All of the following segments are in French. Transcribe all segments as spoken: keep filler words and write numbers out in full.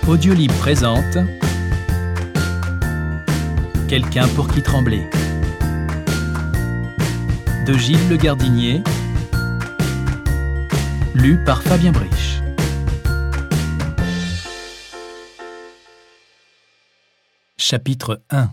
Audiolib présente Quelqu'un pour qui trembler de Gilles Le Gardinier, lu par Fabien Briche. Chapitre un.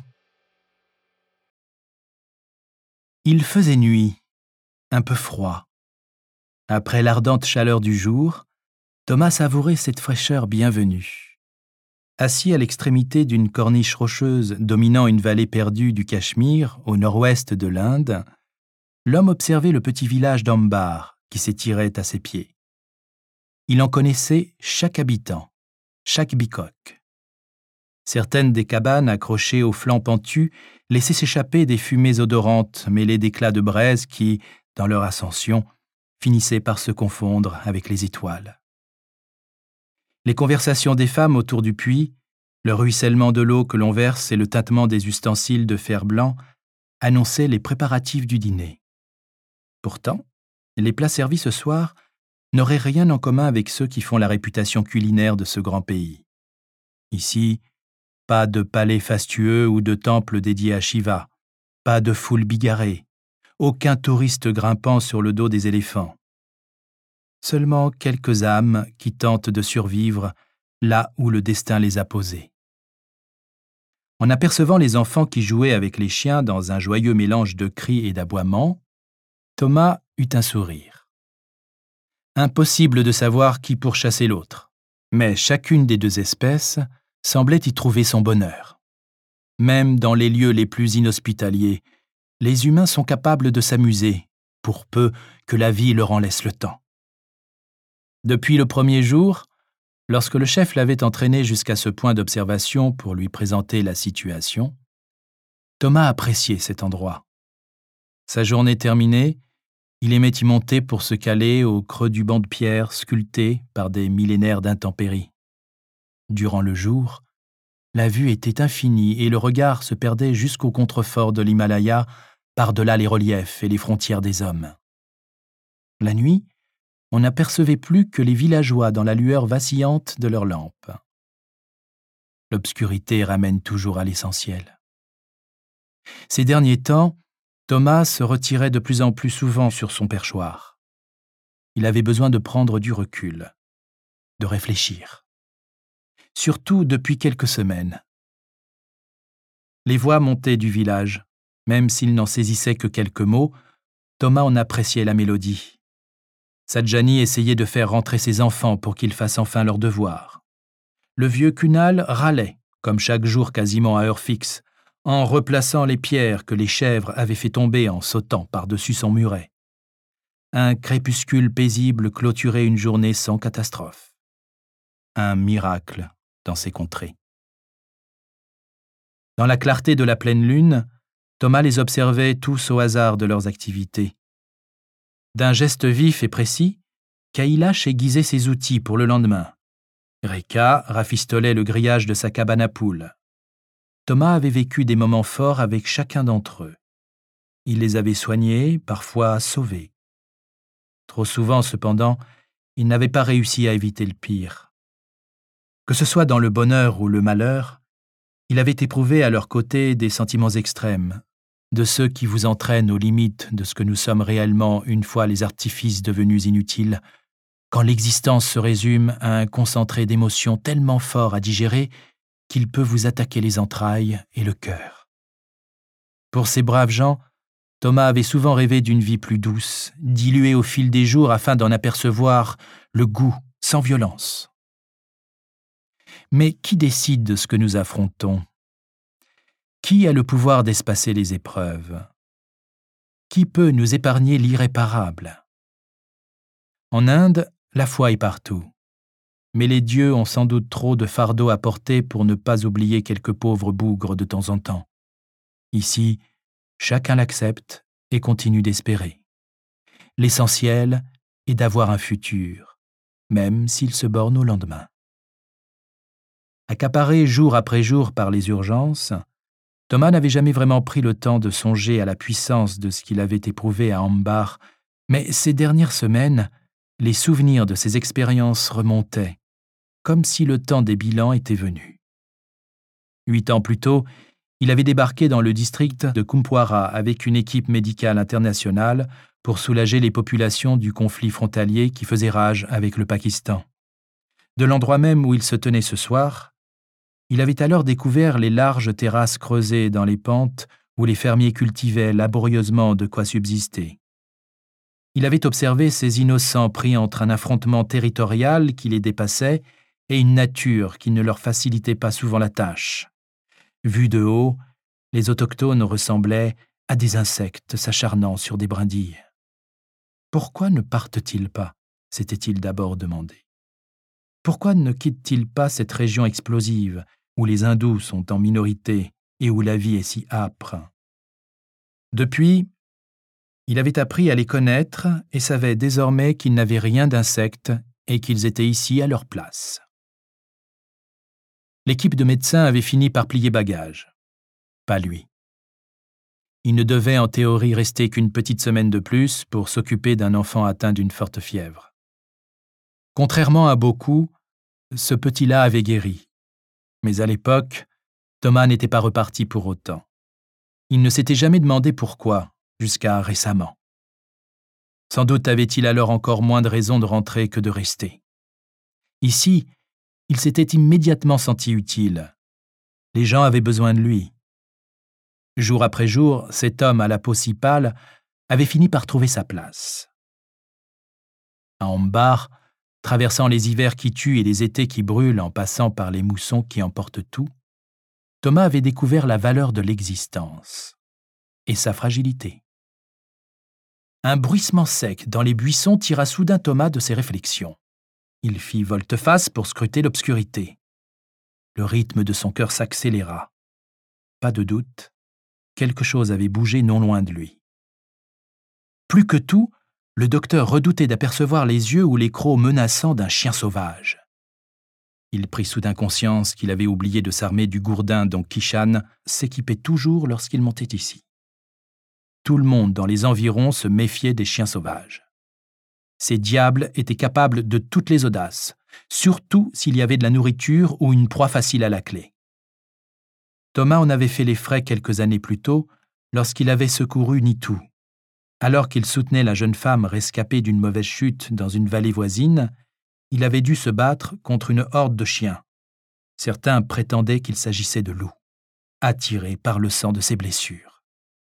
Il faisait nuit, un peu froid. Après l'ardente chaleur du jour, Thomas savourait cette fraîcheur bienvenue. Assis à l'extrémité d'une corniche rocheuse dominant une vallée perdue du Cachemire, au nord-ouest de l'Inde, l'homme observait le petit village d'Ambar qui s'étirait à ses pieds. Il en connaissait chaque habitant, chaque bicoque. Certaines des cabanes accrochées aux flancs pentus laissaient s'échapper des fumées odorantes mêlées d'éclats de braise qui, dans leur ascension, finissaient par se confondre avec les étoiles. Les conversations des femmes autour du puits, le ruissellement de l'eau que l'on verse et le tintement des ustensiles de fer blanc annonçaient les préparatifs du dîner. Pourtant, les plats servis ce soir n'auraient rien en commun avec ceux qui font la réputation culinaire de ce grand pays. Ici, pas de palais fastueux ou de temple dédié à Shiva, pas de foule bigarrée, aucun touriste grimpant sur le dos des éléphants. Seulement quelques âmes qui tentent de survivre là où le destin les a posées. En apercevant les enfants qui jouaient avec les chiens dans un joyeux mélange de cris et d'aboiements, Thomas eut un sourire. Impossible de savoir qui pourchassait l'autre, mais chacune des deux espèces semblait y trouver son bonheur. Même dans les lieux les plus inhospitaliers, les humains sont capables de s'amuser, pour peu que la vie leur en laisse le temps. Depuis le premier jour, lorsque le chef l'avait entraîné jusqu'à ce point d'observation pour lui présenter la situation, Thomas appréciait cet endroit. Sa journée terminée, il aimait y monter pour se caler au creux du banc de pierre sculpté par des millénaires d'intempéries. Durant le jour, la vue était infinie et le regard se perdait jusqu'au contrefort de l'Himalaya par-delà les reliefs et les frontières des hommes. La nuit, on n'apercevait plus que les villageois dans la lueur vacillante de leurs lampes. L'obscurité ramène toujours à l'essentiel. Ces derniers temps, Thomas se retirait de plus en plus souvent sur son perchoir. Il avait besoin de prendre du recul, de réfléchir. Surtout depuis quelques semaines. Les voix montaient du village. Même s'il n'en saisissait que quelques mots, Thomas en appréciait la mélodie. Sadjani essayait de faire rentrer ses enfants pour qu'ils fassent enfin leurs devoirs. Le vieux Kunal râlait, comme chaque jour quasiment à heure fixe, en replaçant les pierres que les chèvres avaient fait tomber en sautant par-dessus son muret. Un crépuscule paisible clôturait une journée sans catastrophe. Un miracle dans ces contrées. Dans la clarté de la pleine lune, Thomas les observait tous au hasard de leurs activités. D'un geste vif et précis, Kailash aiguisait ses outils pour le lendemain. Reka rafistolait le grillage de sa cabane à poules. Thomas avait vécu des moments forts avec chacun d'entre eux. Il les avait soignés, parfois sauvés. Trop souvent, cependant, il n'avait pas réussi à éviter le pire. Que ce soit dans le bonheur ou le malheur, il avait éprouvé à leur côté des sentiments extrêmes, de ceux qui vous entraînent aux limites de ce que nous sommes réellement une fois les artifices devenus inutiles, quand l'existence se résume à un concentré d'émotions tellement fort à digérer qu'il peut vous attaquer les entrailles et le cœur. Pour ces braves gens, Thomas avait souvent rêvé d'une vie plus douce, diluée au fil des jours afin d'en apercevoir le goût sans violence. Mais qui décide de ce que nous affrontons ? Qui a le pouvoir d'espacer les épreuves ? Qui peut nous épargner l'irréparable ? En Inde, la foi est partout. Mais les dieux ont sans doute trop de fardeaux à porter pour ne pas oublier quelques pauvres bougres de temps en temps. Ici, chacun l'accepte et continue d'espérer. L'essentiel est d'avoir un futur, même s'il se borne au lendemain. Accaparé jour après jour par les urgences, Thomas n'avait jamais vraiment pris le temps de songer à la puissance de ce qu'il avait éprouvé à Ambar, mais ces dernières semaines, les souvenirs de ces expériences remontaient, comme si le temps des bilans était venu. Huit ans plus tôt, il avait débarqué dans le district de Kumpwara avec une équipe médicale internationale pour soulager les populations du conflit frontalier qui faisait rage avec le Pakistan. De l'endroit même où il se tenait ce soir, il avait alors découvert les larges terrasses creusées dans les pentes où les fermiers cultivaient laborieusement de quoi subsister. Il avait observé ces innocents pris entre un affrontement territorial qui les dépassait et une nature qui ne leur facilitait pas souvent la tâche. Vus de haut, les autochtones ressemblaient à des insectes s'acharnant sur des brindilles. Pourquoi ne partent-ils pas ? S'était-il d'abord demandé. Pourquoi ne quittent-ils pas cette région explosive où les hindous sont en minorité et où la vie est si âpre ? Depuis, il avait appris à les connaître et savait désormais qu'ils n'avaient rien d'insectes et qu'ils étaient ici à leur place. L'équipe de médecins avait fini par plier bagage. Pas lui. Il ne devait en théorie rester qu'une petite semaine de plus pour s'occuper d'un enfant atteint d'une forte fièvre. Contrairement à beaucoup, ce petit-là avait guéri. Mais à l'époque, Thomas n'était pas reparti pour autant. Il ne s'était jamais demandé pourquoi, jusqu'à récemment. Sans doute avait-il alors encore moins de raisons de rentrer que de rester. Ici, il s'était immédiatement senti utile. Les gens avaient besoin de lui. Jour après jour, cet homme à la peau si pâle avait fini par trouver sa place. À Ambar, traversant les hivers qui tuent et les étés qui brûlent en passant par les moussons qui emportent tout, Thomas avait découvert la valeur de l'existence et sa fragilité. Un bruissement sec dans les buissons tira soudain Thomas de ses réflexions. Il fit volte-face pour scruter l'obscurité. Le rythme de son cœur s'accéléra. Pas de doute, quelque chose avait bougé non loin de lui. Plus que tout, le docteur redoutait d'apercevoir les yeux ou les crocs menaçants d'un chien sauvage. Il prit soudain conscience qu'il avait oublié de s'armer du gourdin dont Kishan s'équipait toujours lorsqu'il montait ici. Tout le monde dans les environs se méfiait des chiens sauvages. Ces diables étaient capables de toutes les audaces, surtout s'il y avait de la nourriture ou une proie facile à la clé. Thomas en avait fait les frais quelques années plus tôt lorsqu'il avait secouru Nitou. Alors qu'il soutenait la jeune femme rescapée d'une mauvaise chute dans une vallée voisine, il avait dû se battre contre une horde de chiens. Certains prétendaient qu'il s'agissait de loups, attirés par le sang de ses blessures.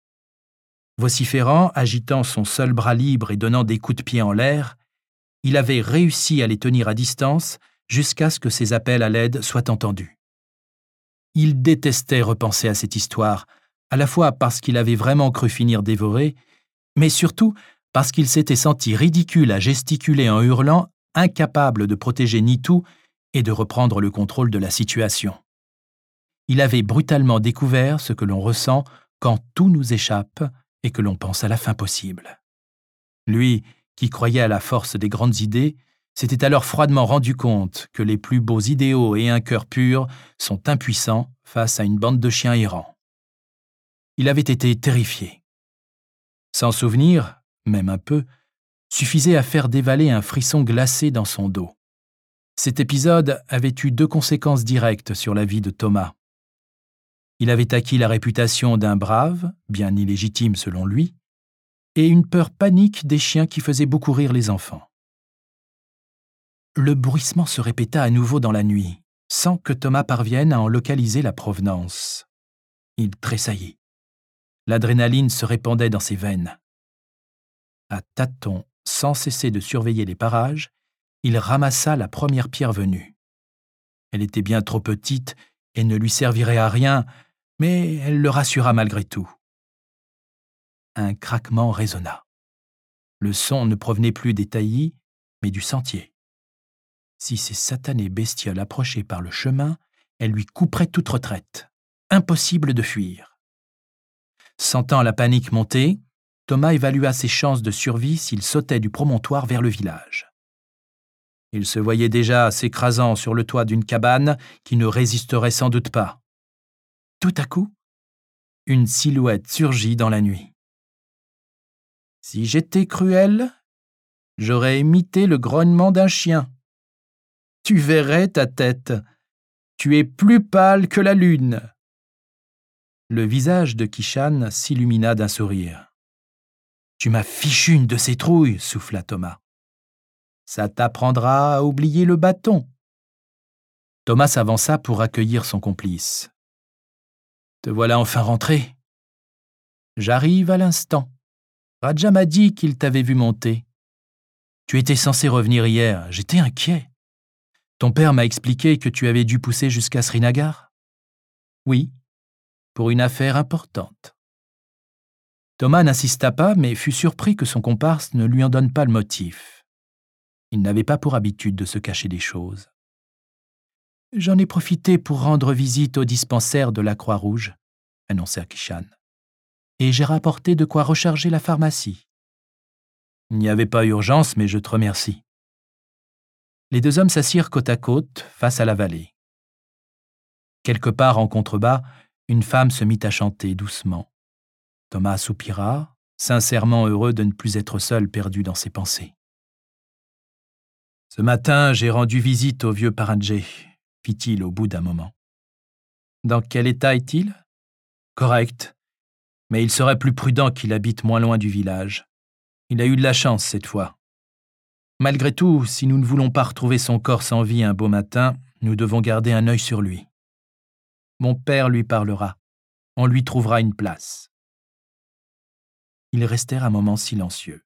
Vociférant, agitant son seul bras libre et donnant des coups de pied en l'air, il avait réussi à les tenir à distance jusqu'à ce que ses appels à l'aide soient entendus. Il détestait repenser à cette histoire, à la fois parce qu'il avait vraiment cru finir dévoré, mais surtout parce qu'il s'était senti ridicule à gesticuler en hurlant, incapable de protéger Nitou et de reprendre le contrôle de la situation. Il avait brutalement découvert ce que l'on ressent quand tout nous échappe et que l'on pense à la fin possible. Lui, qui croyait à la force des grandes idées, s'était alors froidement rendu compte que les plus beaux idéaux et un cœur pur sont impuissants face à une bande de chiens errants. Il avait été terrifié. S'en souvenir, même un peu, suffisait à faire dévaler un frisson glacé dans son dos. Cet épisode avait eu deux conséquences directes sur la vie de Thomas. Il avait acquis la réputation d'un brave, bien illégitime selon lui, et une peur panique des chiens qui faisaient beaucoup rire les enfants. Le bruissement se répéta à nouveau dans la nuit, sans que Thomas parvienne à en localiser la provenance. Il tressaillit. L'adrénaline se répandait dans ses veines. À tâtons, sans cesser de surveiller les parages, il ramassa la première pierre venue. Elle était bien trop petite et ne lui servirait à rien, mais elle le rassura malgré tout. Un craquement résonna. Le son ne provenait plus des taillis, mais du sentier. Si ces satanées bestioles approchaient par le chemin, elles lui couperaient toute retraite. Impossible de fuir. Sentant la panique monter, Thomas évalua ses chances de survie s'il sautait du promontoire vers le village. Il se voyait déjà s'écrasant sur le toit d'une cabane qui ne résisterait sans doute pas. Tout à coup, une silhouette surgit dans la nuit. « Si j'étais cruel, j'aurais imité le grognement d'un chien. » Tu verrais ta tête. Tu es plus pâle que la lune. » Le visage de Kishan s'illumina d'un sourire. « Tu m'as fichu une de ces trouilles, » souffla Thomas. « Ça t'apprendra à oublier le bâton. » Thomas s'avança pour accueillir son complice. « Te voilà enfin rentré. »« J'arrive à l'instant. Raja m'a dit qu'il t'avait vu monter. Tu étais censé revenir hier, j'étais inquiet. Ton père m'a expliqué que tu avais dû pousser jusqu'à Srinagar. »« Oui, pour une affaire importante. » Thomas n'insista pas, mais fut surpris que son comparse ne lui en donne pas le motif. Il n'avait pas pour habitude de se cacher des choses. « J'en ai profité pour rendre visite au dispensaire de la Croix-Rouge, » annonça Kishan. « Et j'ai rapporté de quoi recharger la pharmacie. »« Il n'y avait pas urgence, mais je te remercie. » Les deux hommes s'assirent côte à côte, face à la vallée. Quelque part en contrebas, une femme se mit à chanter doucement. Thomas soupira, sincèrement heureux de ne plus être seul perdu dans ses pensées. « Ce matin, j'ai rendu visite au vieux Paranjé, » fit-il au bout d'un moment. « Dans quel état est-il ? » ?»« Correct, mais il serait plus prudent qu'il habite moins loin du village. Il a eu de la chance cette fois. Malgré tout, si nous ne voulons pas retrouver son corps sans vie un beau matin, nous devons garder un œil sur lui. Mon père lui parlera. On lui trouvera une place. » Ils restèrent un moment silencieux.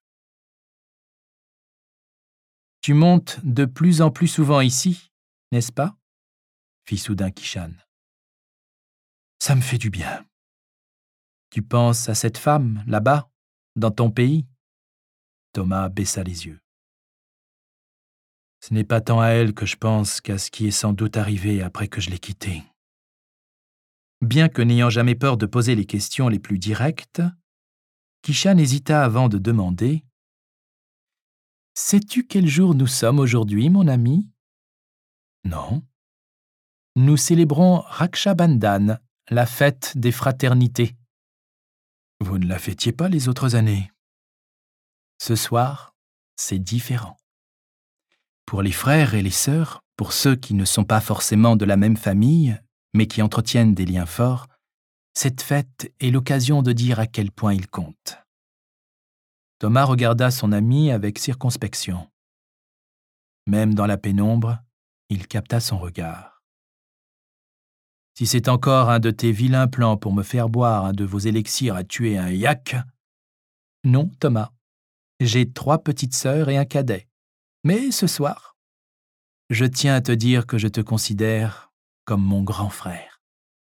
« Tu montes de plus en plus souvent ici, n'est-ce pas ? » fit soudain Kishan. « Ça me fait du bien. Tu penses à cette femme, là-bas, dans ton pays ?» Thomas baissa les yeux. « Ce n'est pas tant à elle que je pense qu'à ce qui est sans doute arrivé après que je l'ai quittée. » Bien que n'ayant jamais peur de poser les questions les plus directes, Kishan hésita avant de demander « Sais-tu quel jour nous sommes aujourd'hui, mon ami ?»« Non. »« Nous célébrons Raksha Bandhan, la fête des fraternités. »« Vous ne la fêtiez pas les autres années. »« Ce soir, c'est différent. Pour les frères et les sœurs, pour ceux qui ne sont pas forcément de la même famille, mais qui entretiennent des liens forts, cette fête est l'occasion de dire à quel point ils comptent. » Thomas regarda son ami avec circonspection. Même dans la pénombre, il capta son regard. « Si c'est encore un de tes vilains plans pour me faire boire un de vos élixirs à tuer un yak... »« Non, Thomas. J'ai trois petites sœurs et un cadet. Mais ce soir, je tiens à te dire que je te considère comme mon grand frère. »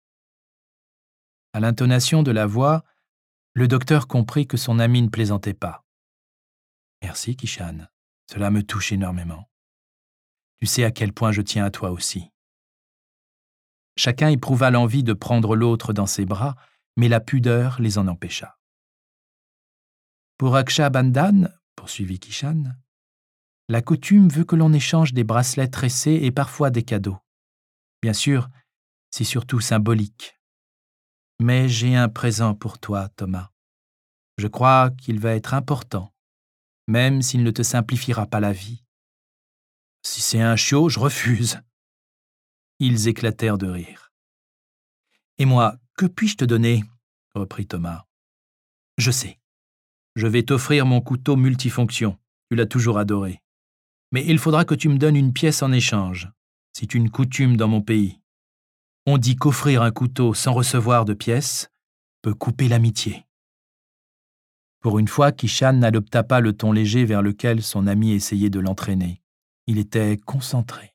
À l'intonation de la voix, le docteur comprit que son ami ne plaisantait pas. « Merci, Kishan. Cela me touche énormément. Tu sais à quel point je tiens à toi aussi. » Chacun éprouva l'envie de prendre l'autre dans ses bras, mais la pudeur les en empêcha. « Pour Raksha Bandhan, » poursuivit Kishan, « la coutume veut que l'on échange des bracelets tressés et parfois des cadeaux. Bien sûr, c'est surtout symbolique. Mais j'ai un présent pour toi, Thomas. Je crois qu'il va être important, même s'il ne te simplifiera pas la vie. »« Si c'est un chiot, je refuse. » Ils éclatèrent de rire. « Et moi, que puis-je te donner ?» reprit Thomas. « Je sais. Je vais t'offrir mon couteau multifonction. Tu l'as toujours adoré. Mais il faudra que tu me donnes une pièce en échange. C'est une coutume dans mon pays. On dit qu'offrir un couteau sans recevoir de pièce peut couper l'amitié. » Pour une fois, Kishan n'adopta pas le ton léger vers lequel son ami essayait de l'entraîner. Il était concentré.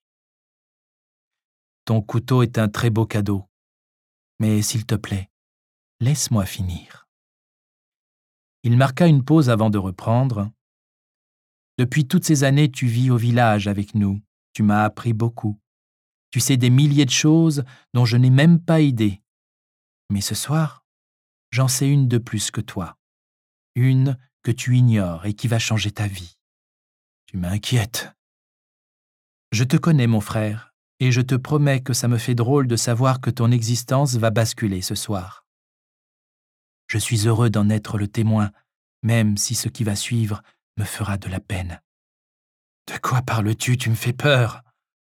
« Ton couteau est un très beau cadeau. Mais s'il te plaît, laisse-moi finir. » Il marqua une pause avant de reprendre. « Depuis toutes ces années, tu vis au village avec nous. Tu m'as appris beaucoup. Tu sais des milliers de choses dont je n'ai même pas idée. Mais ce soir, j'en sais une de plus que toi. Une que tu ignores et qui va changer ta vie. Tu m'inquiètes. Je te connais, mon frère, et je te promets que ça me fait drôle de savoir que ton existence va basculer ce soir. Je suis heureux d'en être le témoin, même si ce qui va suivre me fera de la peine. »« De quoi parles-tu ? Tu me fais peur. »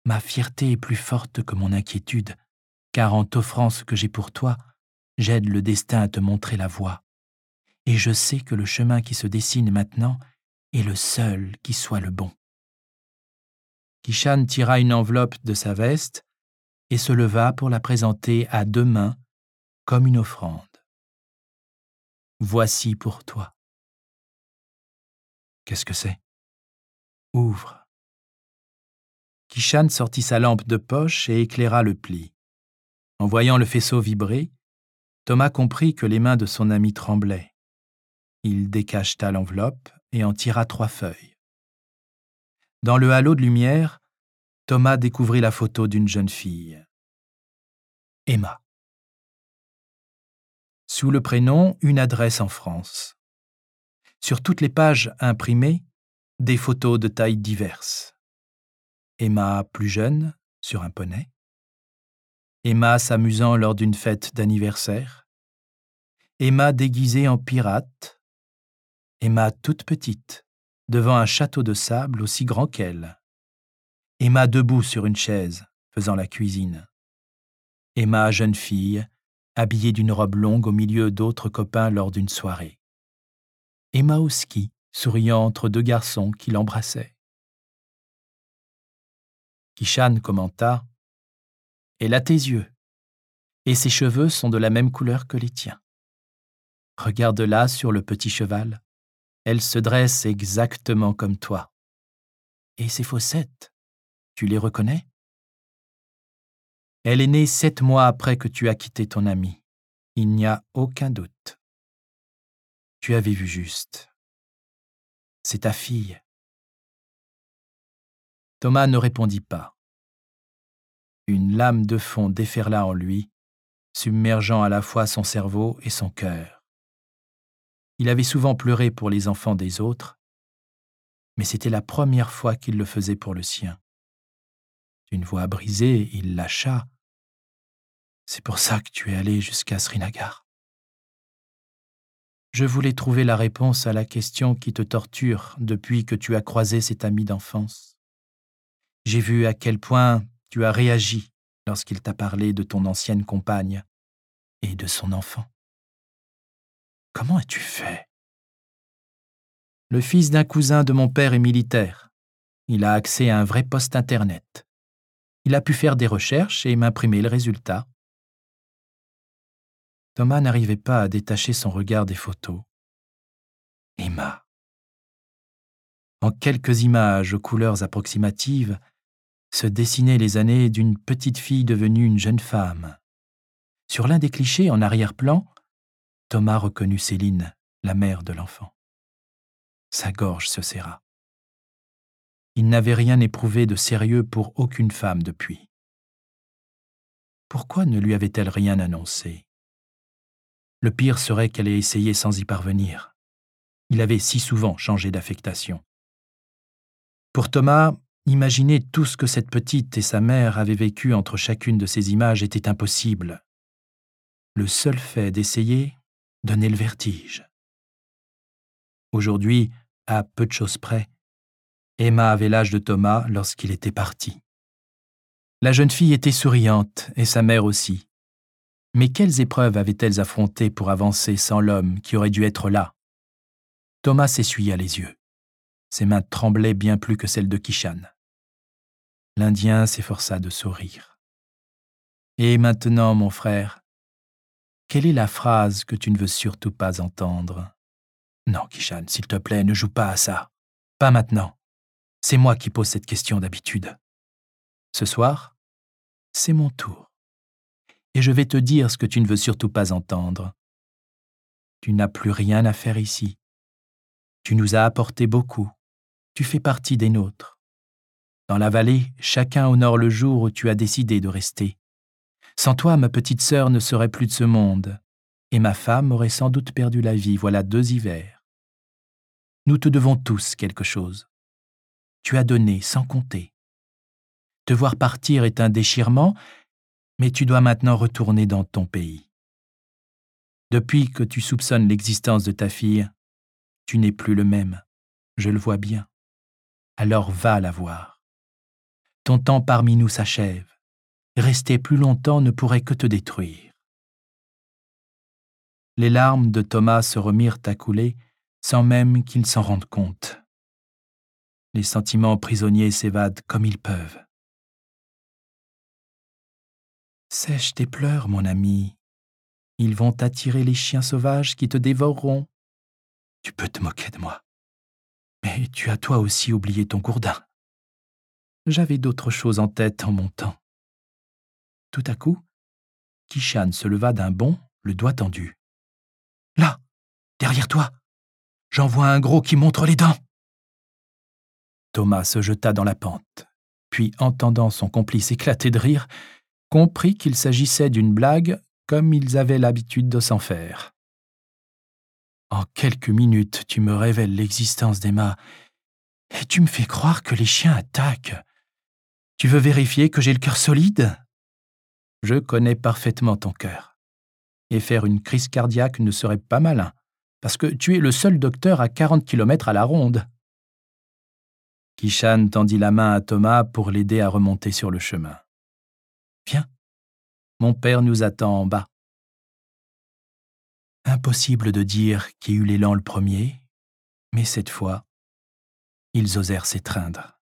Ma fierté est plus forte que mon inquiétude, car en t'offrant ce que j'ai pour toi, j'aide le destin à te montrer la voie. Et je sais que le chemin qui se dessine maintenant est le seul qui soit le bon. » Kishan tira une enveloppe de sa veste et se leva pour la présenter à deux mains comme une offrande. « Voici pour toi. »« Qu'est-ce que c'est ? » ?»« Ouvre. » Kishan sortit sa lampe de poche et éclaira le pli. En voyant le faisceau vibrer, Thomas comprit que les mains de son ami tremblaient. Il décacheta l'enveloppe et en tira trois feuilles. Dans le halo de lumière, Thomas découvrit la photo d'une jeune fille. Emma. Sous le prénom, une adresse en France. Sur toutes les pages imprimées, des photos de tailles diverses. Emma plus jeune, sur un poney. Emma s'amusant lors d'une fête d'anniversaire. Emma déguisée en pirate. Emma toute petite, devant un château de sable aussi grand qu'elle. Emma debout sur une chaise, faisant la cuisine. Emma jeune fille, habillée d'une robe longue au milieu d'autres copains lors d'une soirée. Emma au ski, souriant entre deux garçons qui l'embrassaient. Kishan commenta : « Elle a tes yeux, et ses cheveux sont de la même couleur que les tiens. Regarde-la sur le petit cheval, elle se dresse exactement comme toi. Et ses fossettes, tu les reconnais ? Elle est née sept mois après que tu as quitté ton ami. Il n'y a aucun doute. Tu avais vu juste. C'est ta fille. » Thomas ne répondit pas. Une lame de fond déferla en lui, submergeant à la fois son cerveau et son cœur. Il avait souvent pleuré pour les enfants des autres, mais c'était la première fois qu'il le faisait pour le sien. D'une voix brisée, il lâcha : « C'est pour ça que tu es allé jusqu'à Srinagar. Je voulais trouver la réponse à la question qui te torture depuis que tu as croisé cet ami d'enfance. J'ai vu à quel point tu as réagi lorsqu'il t'a parlé de ton ancienne compagne et de son enfant. Comment as-tu fait ? Le fils d'un cousin de mon père est militaire. Il a accès à un vrai poste Internet. Il a pu faire des recherches et m'imprimer le résultat. » Thomas n'arrivait pas à détacher son regard des photos. Emma. En quelques images aux couleurs approximatives, se dessinaient les années d'une petite fille devenue une jeune femme. Sur l'un des clichés en arrière-plan, Thomas reconnut Céline, la mère de l'enfant. Sa gorge se serra. Il n'avait rien éprouvé de sérieux pour aucune femme depuis. Pourquoi ne lui avait-elle rien annoncé ? Le pire serait qu'elle ait essayé sans y parvenir. Il avait si souvent changé d'affectation. Pour Thomas, imaginer tout ce que cette petite et sa mère avaient vécu entre chacune de ces images était impossible. Le seul fait d'essayer donnait le vertige. Aujourd'hui, à peu de choses près, Emma avait l'âge de Thomas lorsqu'il était parti. La jeune fille était souriante, et sa mère aussi. Mais quelles épreuves avaient-elles affrontées pour avancer sans l'homme qui aurait dû être là ? Thomas s'essuya les yeux. Ses mains tremblaient bien plus que celles de Kishan. L'Indien s'efforça de sourire. « Et maintenant, mon frère, quelle est la phrase que tu ne veux surtout pas entendre ? » ?»« Non, Kishan, s'il te plaît, ne joue pas à ça. Pas maintenant. C'est moi qui pose cette question d'habitude. Ce soir, c'est mon tour. Et je vais te dire ce que tu ne veux surtout pas entendre. Tu n'as plus rien à faire ici. Tu nous as apporté beaucoup. Tu fais partie des nôtres. Dans la vallée, chacun honore le jour où tu as décidé de rester. Sans toi, ma petite sœur ne serait plus de ce monde, et ma femme aurait sans doute perdu la vie, voilà deux hivers. Nous te devons tous quelque chose. Tu as donné sans compter. Te voir partir est un déchirement, mais tu dois maintenant retourner dans ton pays. Depuis que tu soupçonnes l'existence de ta fille, tu n'es plus le même, je le vois bien. Alors va la voir. Ton temps parmi nous s'achève. Rester plus longtemps ne pourrait que te détruire. » Les larmes de Thomas se remirent à couler sans même qu'il s'en rende compte. Les sentiments prisonniers s'évadent comme ils peuvent. « Sèche tes pleurs, mon ami. Ils vont attirer les chiens sauvages qui te dévoreront. Tu peux te moquer de moi. Mais tu as toi aussi oublié ton gourdin. J'avais d'autres choses en tête en montant. » Tout à coup, Kishan se leva d'un bond, le doigt tendu. « Là, derrière toi, j'en vois un gros qui montre les dents. » Thomas se jeta dans la pente, puis, entendant son complice éclater de rire, comprit qu'il s'agissait d'une blague comme ils avaient l'habitude de s'en faire. « En quelques minutes, tu me révèles l'existence d'Emma et tu me fais croire que les chiens attaquent. Tu veux vérifier que j'ai le cœur solide ? Je connais parfaitement ton cœur. Et faire une crise cardiaque ne serait pas malin, parce que tu es le seul docteur à quarante kilomètres à la ronde. » Kishan tendit la main à Thomas pour l'aider à remonter sur le chemin. « Viens, mon père nous attend en bas. » Impossible de dire qui eut l'élan le premier, mais cette fois, ils osèrent s'étreindre.